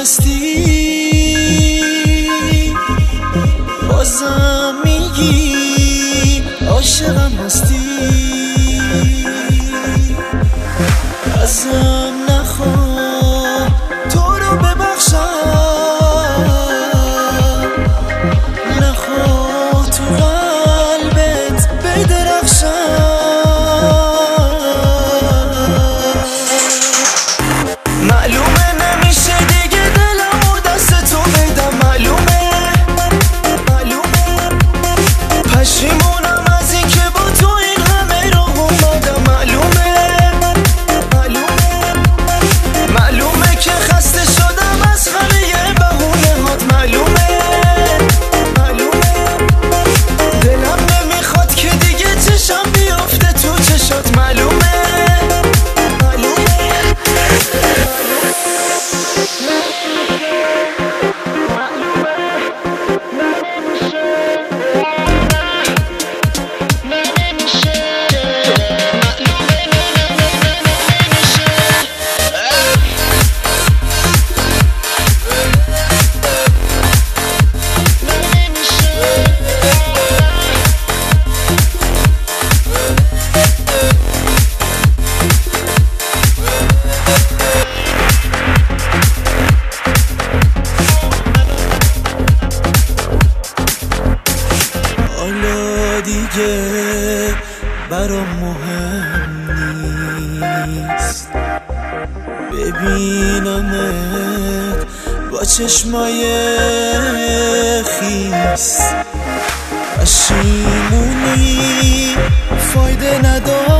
نشستی بازم میگی عاشقم هستی. ازم نخواه تو رو ببخشم، نخواه تو قلبت بدرخشم. معلومه نمیشه دیگه دلمو دست تو بدم، معلومه پشیمونم از این که با تو این همه راه اومدم، معلومه که خسته شدم از همه بهونه هات، معلومه دلم نمیخواد که دیگه چشم بیفته تو چشات، معلومه دیگه برام مهم نیست ببینمت با چشمای خیس. پشیمونی فایده نداره